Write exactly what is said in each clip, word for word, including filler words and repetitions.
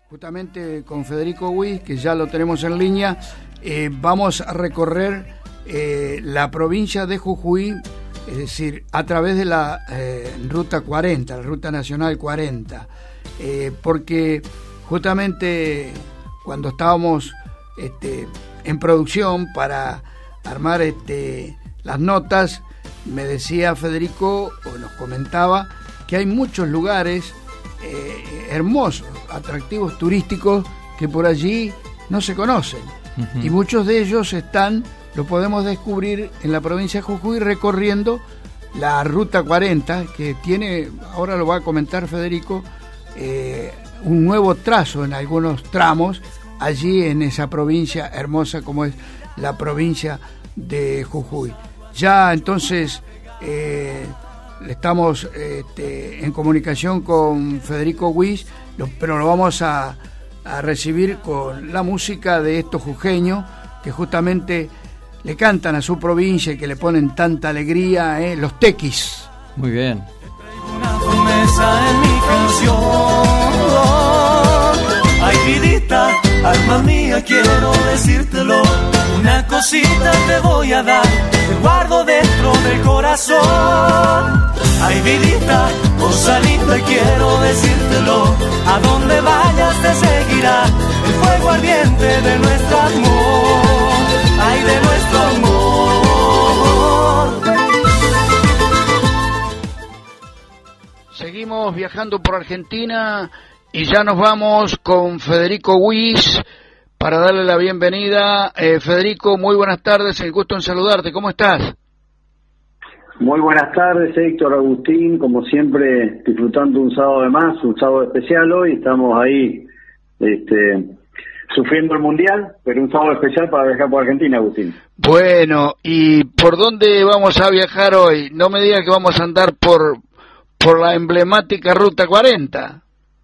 justamente con Federico Wyss, que ya lo tenemos en línea, eh, vamos a recorrer eh, la provincia de Jujuy, es decir, a través de la eh, Ruta cuarenta, la Ruta Nacional cuarenta, eh, porque justamente cuando estábamos este, en producción para armar este, las notas, me decía Federico, o nos comentaba, que hay muchos lugares eh, hermosos, atractivos turísticos que por allí no se conocen. Uh-huh. Y muchos de ellos están, lo podemos descubrir en la provincia de Jujuy recorriendo la Ruta cuarenta, que tiene, ahora lo va a comentar Federico, eh, un nuevo trazo en algunos tramos allí en esa provincia hermosa como es la provincia de Jujuy. Ya entonces eh, estamos este, en comunicación con Federico Wyss, lo, pero lo vamos a, a recibir con la música de estos jujeños que justamente le cantan a su provincia y que le ponen tanta alegría, ¿eh? Los tequis. Muy bien. Una promesa en mi canción. Ay, vidita, alma mía, quiero decírtelo. Una cosita te voy a dar, te guardo dentro del corazón. Ay, vidita, cosa linda, quiero decírtelo. A donde vayas te seguirá el fuego ardiente de nuestro amor. Ay, de nuestro amor. Seguimos viajando por Argentina y ya nos vamos con Federico Wyss para darle la bienvenida. Eh, Federico, muy buenas tardes, el gusto en saludarte. ¿Cómo estás? Muy buenas tardes, Héctor, Agustín, como siempre disfrutando un sábado de más, un sábado especial hoy. Estamos ahí este, sufriendo el Mundial, pero un sábado especial para viajar por Argentina, Agustín. Bueno, ¿y por dónde vamos a viajar hoy? No me digas que vamos a andar por, por la emblemática Ruta cuarenta.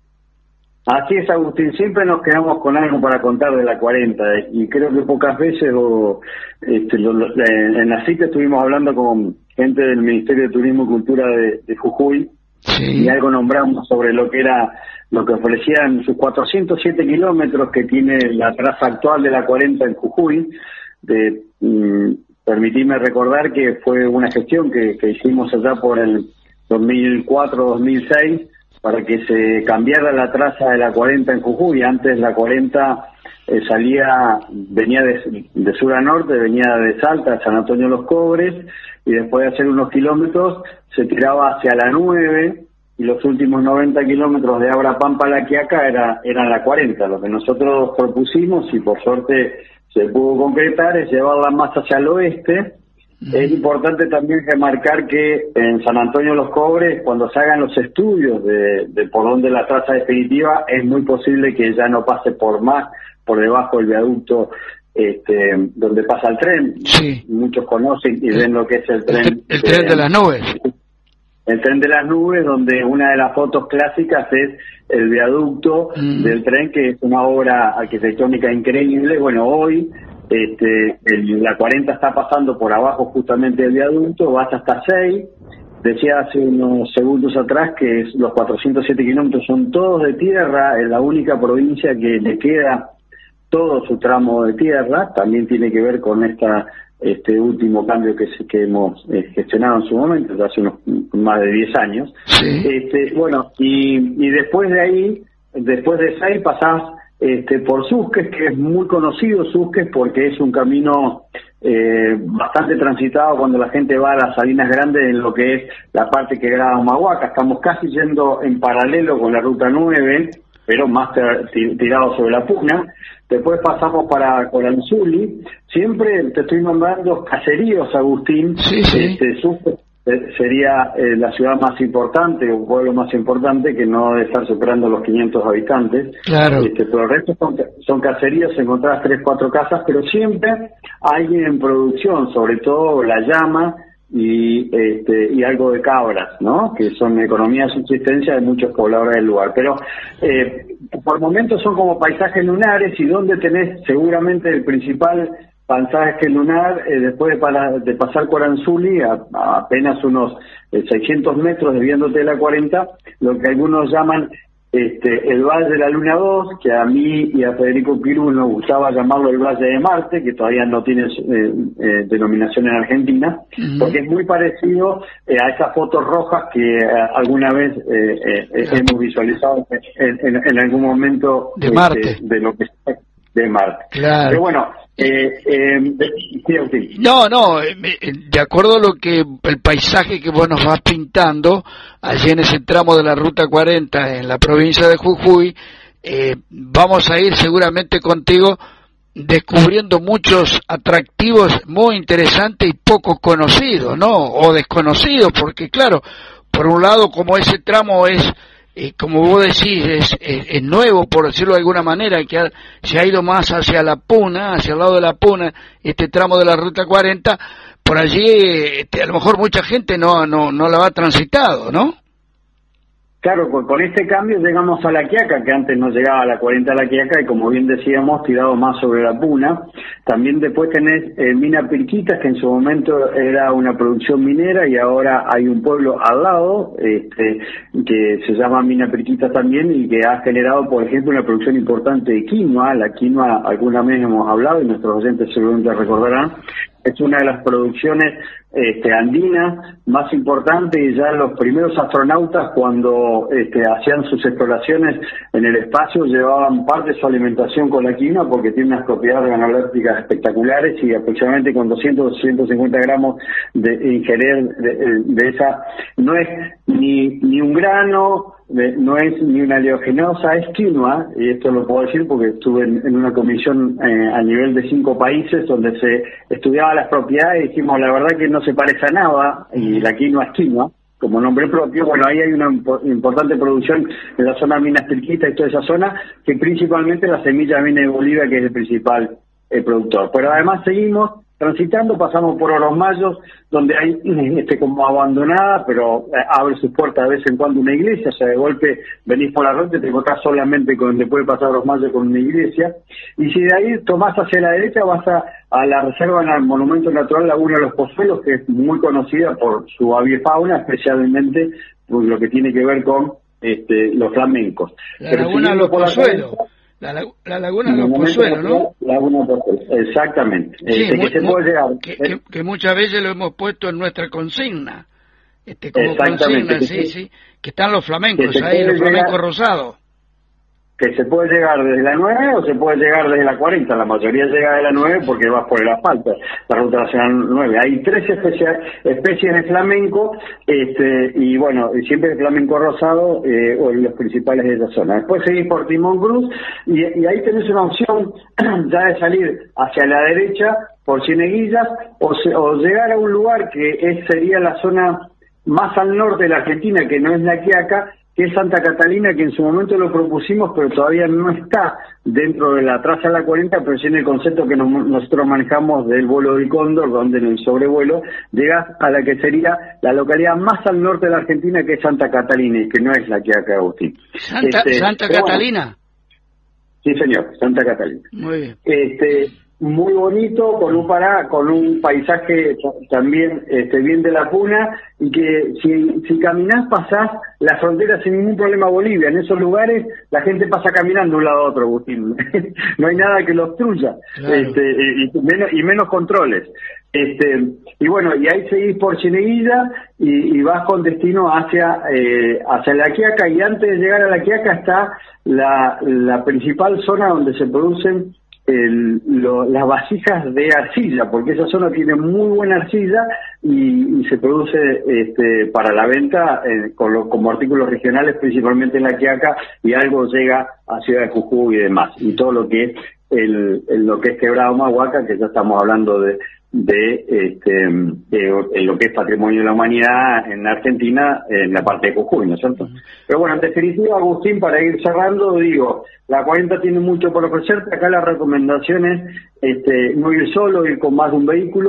Así es, Agustín, siempre nos quedamos con algo para contar de la cuarenta y creo que pocas veces o, este, lo, lo, en la cita estuvimos hablando con gente del Ministerio de Turismo y Cultura de, de Jujuy. Sí. Y algo nombramos sobre lo que era, lo que ofrecían sus cuatrocientos siete kilómetros que tiene la traza actual de la cuarenta en Jujuy. De, mm, permitime recordar que fue una gestión que, que hicimos allá por el dos mil cuatro dos mil seis para que se cambiara la traza de la cuarenta en Jujuy. Antes la cuarenta eh, salía, venía de, de sur a norte, venía de Salta, San Antonio de los Cobres, y después de hacer unos kilómetros se tiraba hacia la nueve, y los últimos noventa kilómetros de Abra Pampa La Quiaca era, eran la cuarenta. Lo que nosotros propusimos, y por suerte se pudo concretar, es llevarla más hacia el oeste. Es importante también remarcar que en San Antonio de los Cobres, cuando se hagan los estudios de, de por dónde la traza definitiva, es muy posible que ya no pase por más, por debajo del viaducto este, donde pasa el tren. Sí. Muchos conocen y ven lo que es el tren. El, el tren de, de las nubes. El tren de las nubes, donde una de las fotos clásicas es el viaducto mm. del tren, que es una obra arquitectónica increíble. Bueno, hoy Este, el, la cuarenta está pasando por abajo justamente del viaducto, vas hasta seis. Decía hace unos segundos atrás que es, los cuatrocientos siete kilómetros son todos de tierra, es la única provincia que le queda todo su tramo de tierra. También tiene que ver con esta este último cambio que, que hemos eh, gestionado en su momento, hace unos más de diez años. Sí. Este, bueno, y, y después de ahí, después de seis pasás Este, por Susques, que es muy conocido Susques porque es un camino eh, bastante transitado cuando la gente va a las Salinas Grandes en lo que es la parte que graba Humahuaca. Estamos casi yendo en paralelo con la Ruta nueve, pero más tirado sobre la Puna. Después pasamos para Coranzuli. Siempre te estoy nombrando caseríos, Agustín. Sí, sí. Este, Susques sería eh, la ciudad más importante, o pueblo más importante, que no debe estar superando los quinientos habitantes. Claro. Este, pero el resto son, son caseríos, encontrás tres, cuatro casas, pero siempre hay en producción, sobre todo la llama y este y algo de cabras, ¿no? Que son economía de subsistencia de muchos pobladores del lugar. Pero eh, por momentos son como paisajes lunares, y donde tenés seguramente el principal paisaje lunar, eh, después de, para, de pasar Coranzuli, a, a apenas unos eh, seiscientos metros desviándote de la cuarenta, lo que algunos llaman este, el Valle de la Luna dos, que a mí y a Federico Pirú nos gustaba llamarlo el Valle de Marte, que todavía no tiene eh, eh, denominación en Argentina, uh-huh. porque es muy parecido eh, a esas fotos rojas que eh, alguna vez eh, eh, claro. hemos visualizado en, en, en algún momento de Marte, este, de lo que de Marte. Claro. Pero bueno, eh, eh, sí, sí. no, no, de acuerdo a lo que el paisaje que vos nos vas pintando allí en ese tramo de la Ruta cuarenta en la provincia de Jujuy, eh, vamos a ir seguramente contigo descubriendo muchos atractivos muy interesantes y poco conocidos, ¿no? O desconocidos, porque claro, por un lado, como ese tramo es Eh, como vos decís, es, es, es nuevo, por decirlo de alguna manera, que ha, se ha ido más hacia la Puna, hacia el lado de la Puna, este tramo de la Ruta cuarenta, por allí este, a lo mejor mucha gente no no no la va transitado, ¿no? Claro, con, con este cambio llegamos a La Quiaca, que antes no llegaba a la cuarenta a La Quiaca, y como bien decíamos, tirado más sobre la Puna. También después tenés eh, Mina Pirquitas, que en su momento era una producción minera, y ahora hay un pueblo al lado, este, que se llama Mina Pirquitas también, y que ha generado, por ejemplo, una producción importante de quinoa. La quinoa, alguna vez hemos hablado, y nuestros oyentes seguramente recordarán, es una de las producciones este, andinas más importantes, y ya los primeros astronautas, cuando este, hacían sus exploraciones en el espacio, llevaban parte de su alimentación con la quinoa, porque tiene unas propiedades organolépticas espectaculares, y aproximadamente con doscientos a doscientos cincuenta gramos de ingerir de, de esa, no es ni, ni un grano, no es ni una oleaginosa, es quinoa, y esto lo puedo decir porque estuve en, en una comisión eh, a nivel de cinco países donde se estudiaba las propiedades, y dijimos la verdad que no se parece a nada, y la quinoa es quinoa como nombre propio. Bueno, ahí hay una importante producción en la zona de Minas Pirquitas y toda esa zona, que principalmente la semilla viene de Bolivia, que es el principal eh, productor. Pero además seguimos transitando, pasamos por Oro Mayos, donde hay este como abandonada, pero eh, abre sus puertas de vez en cuando una iglesia. O sea, de golpe venís por la ruta y te encontrás solamente con donde puede pasar Oro Mayos con una iglesia, y si de ahí tomás hacia la derecha vas a, a la reserva, al monumento natural Laguna de los Pozuelos, que es muy conocida por su avifauna, especialmente por lo que tiene que ver con este, los flamencos. La Pero Laguna de los Pozuelos. La, la Laguna de los Pozuelos, ¿no? Laguna Pozuelos, exactamente. Sí, este, muy, que, se muy, puede llegar, que, ¿eh? que, que muchas veces lo hemos puesto en nuestra consigna, este como consigna, sí, sí, sí, que están los flamencos ahí, los flamencos llegar, rosados. Que se puede llegar desde la nueve o se puede llegar desde la cuarenta, la mayoría llega de la nueve porque vas por el asfalto, la ruta nacional nueve. Hay tres especies, especies de flamenco, este, y bueno, siempre el flamenco rosado, eh, o los principales de esa zona. Después seguís por Timón Cruz, y, y ahí tenés una opción ya de salir hacia la derecha por Cieneguillas, o, se, o llegar a un lugar que es, sería la zona más al norte de la Argentina, que no es La Quiaca, que es Santa Catalina, que en su momento lo propusimos, pero todavía no está dentro de la traza de la cuarenta, pero sí en el concepto que nos, nosotros manejamos del vuelo del Cóndor, donde en el sobrevuelo llegas a la que sería la localidad más al norte de la Argentina, que es Santa Catalina, y que no es La Quiaca, Agustín. ¿Santa, este, Santa Catalina? Bueno, sí, señor, Santa Catalina. Muy bien. Este... muy bonito, con un pará, con un paisaje también este, bien de la Puna, y que si, si caminás pasás la frontera sin ningún problema a Bolivia. En esos lugares la gente pasa caminando de un lado a otro, Agustín. No hay nada que lo obstruya, claro. este, y, y, menos, y menos controles. Este, y bueno, y ahí seguís por Cieneguilla y, y vas con destino hacia eh, hacia La Quiaca, y antes de llegar a La Quiaca está la, la principal zona donde se producen El, lo, las vasijas de arcilla, porque esa zona tiene muy buena arcilla, y, y se produce este, para la venta eh, con lo, como artículos regionales, principalmente en La Quiaca, y algo llega a Ciudad de Jujuy y demás, y todo lo que es el, el lo que es Quebrado Humahuaca, que ya estamos hablando de de este de, de lo que es patrimonio de la humanidad en Argentina, en la parte de Jujuy, ¿no es cierto? Pero bueno, en definitiva, Agustín, para ir cerrando, digo, la cuarenta tiene mucho por ofrecerte. Acá la recomendación es este, no ir solo, ir con más de un vehículo,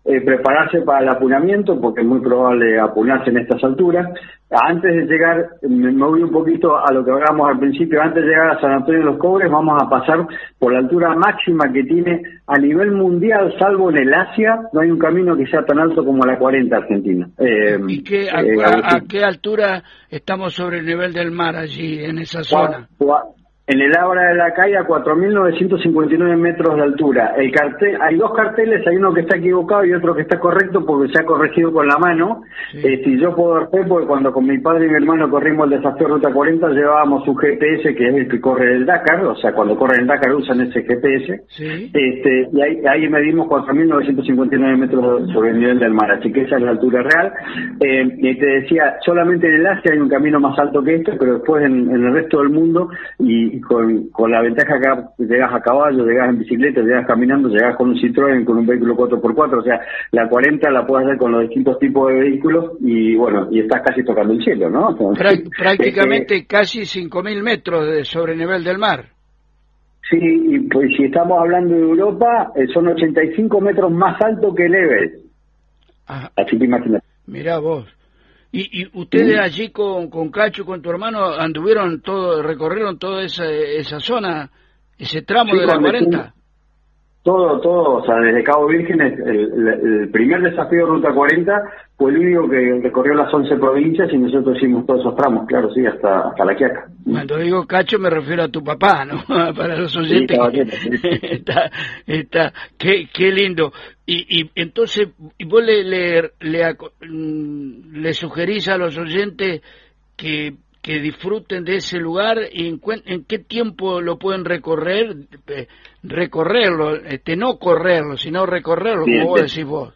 eh, prepararse para el apunamiento, porque es muy probable apunarse en estas alturas. Antes de llegar, me, me voy un poquito a lo que hablábamos al principio, antes de llegar a San Antonio de los Cobres vamos a pasar por la altura máxima que tiene a nivel mundial, salvo en el Asia, no hay un camino que sea tan alto como la cuarenta Argentina. Eh, ¿Y qué, a, eh, a, a qué altura estamos sobre el nivel del mar allí, en esa zona? En el Abra de la Calle a cuatro mil novecientos cincuenta y nueve metros de altura. El cartel, hay dos carteles, hay uno que está equivocado y otro que está correcto porque se ha corregido con la mano. Sí. Eh, si yo puedo dar fe, porque cuando con mi padre y mi hermano corrimos el desafío Ruta cuarenta llevábamos un G P S que es el que corre el Dakar, o sea, cuando corren el Dakar usan ese G P S. Sí. Este, y ahí, ahí medimos cuatro mil novecientos cincuenta y nueve metros sobre el nivel del mar, así que esa es la altura real. Eh, y te decía, solamente en el Asia hay un camino más alto que este, pero después en, en el resto del mundo y Con, con la ventaja que llegas a caballo, llegas en bicicleta, llegas caminando, llegas con un Citroën, con un vehículo cuatro por cuatro, o sea, la cuarenta la puedes hacer con los distintos tipos de vehículos y bueno, y estás casi tocando el cielo, ¿no? Prá- prácticamente eh, casi cinco mil metros de sobre el nivel del mar. Sí, y pues si estamos hablando de Europa, eh, son ochenta y cinco metros más alto que el Everest. Ajá. Así que imagínate. Mirá vos. ¿Y, y ustedes sí. allí con, con Cacho, con tu hermano, anduvieron todo, recorrieron toda esa, esa zona, ese tramo sí, de la cuarenta? Todo, todo, o sea, desde Cabo Virgen, el, el, el primer desafío de Ruta cuarenta fue el único que recorrió las once provincias y nosotros hicimos todos esos tramos, claro, sí, hasta hasta La Quiaca. Cuando digo Cacho me refiero a tu papá, ¿no? Para los oyentes. Sí, que... está, está, qué, qué lindo. Y, y entonces, vos le, le, le, le sugerís a los oyentes que... que disfruten de ese lugar y en, en qué tiempo lo pueden recorrer, eh, recorrerlo, este, no correrlo, sino recorrerlo, sí, como vos decís vos.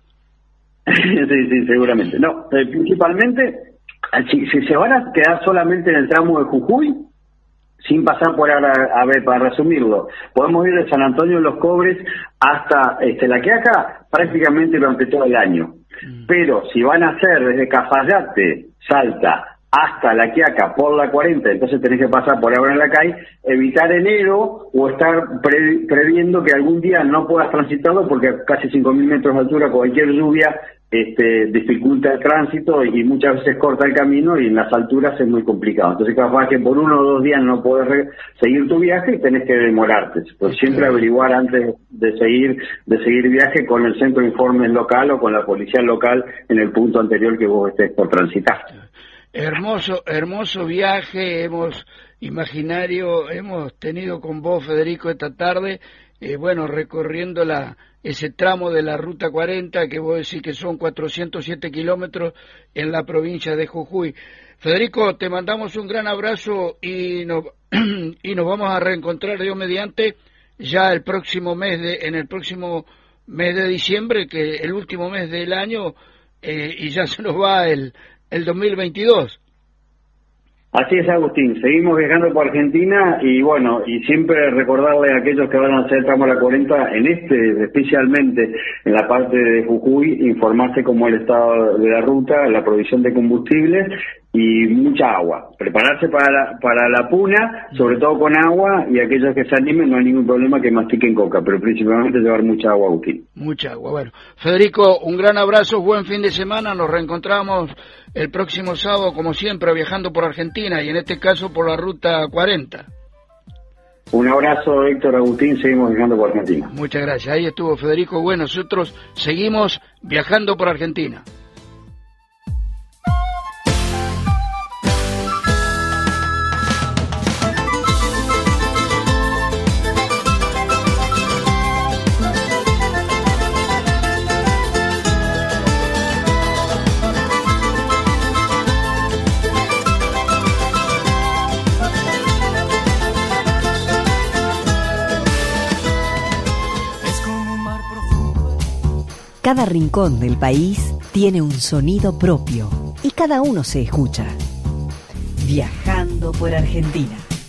Sí, sí, seguramente. No, eh, principalmente, si, si se van a quedar solamente en el tramo de Jujuy, sin pasar por ahora, a ver, para resumirlo, podemos ir de San Antonio de los Cobres hasta este, La Quiaca prácticamente durante todo el año. Mm. Pero si van a hacer desde Cafayate, Salta, hasta La Quiaca por la cuarenta, entonces tenés que pasar por Abra de la Calle, evitar enero o estar pre, previendo que algún día no puedas transitarlo porque a casi cinco mil metros de altura cualquier lluvia este, dificulta el tránsito y muchas veces corta el camino y en las alturas es muy complicado. Entonces capaz que por uno o dos días no podés re, seguir tu viaje y tenés que demorarte. Pues siempre averiguar antes de seguir de seguir viaje con el centro de informes local o con la policía local en el punto anterior que vos estés por transitar. Hermoso, hermoso viaje, hemos imaginario, hemos tenido con vos, Federico, esta tarde, eh, bueno, recorriendo la ese tramo de la Ruta cuarenta, que vos decís que son cuatrocientos siete kilómetros en la provincia de Jujuy. Federico, te mandamos un gran abrazo y nos, y nos vamos a reencontrar, Dios mediante, ya el próximo mes, de, en el próximo mes de diciembre, que el último mes del año, eh, y ya se nos va el... el dos mil veintidós. Así es, Agustín, seguimos viajando por Argentina y bueno, y siempre recordarle a aquellos que van a hacer el tramo a la cuarenta, en este, especialmente en la parte de Jujuy, informarse cómo es el estado de la ruta, la provisión de combustibles y mucha agua. Prepararse para la, para la puna, sobre todo con agua, y aquellos que se animen no hay ningún problema que mastiquen coca, pero principalmente llevar mucha agua, Agustín. Mucha agua, bueno. Federico, un gran abrazo, buen fin de semana, nos reencontramos el próximo sábado, como siempre, viajando por Argentina, y en este caso por la Ruta cuarenta. Un abrazo, Héctor, Agustín, seguimos viajando por Argentina. Muchas gracias, ahí estuvo Federico. Bueno, nosotros seguimos viajando por Argentina. Cada rincón del país tiene un sonido propio y cada uno se escucha. Viajando por Argentina.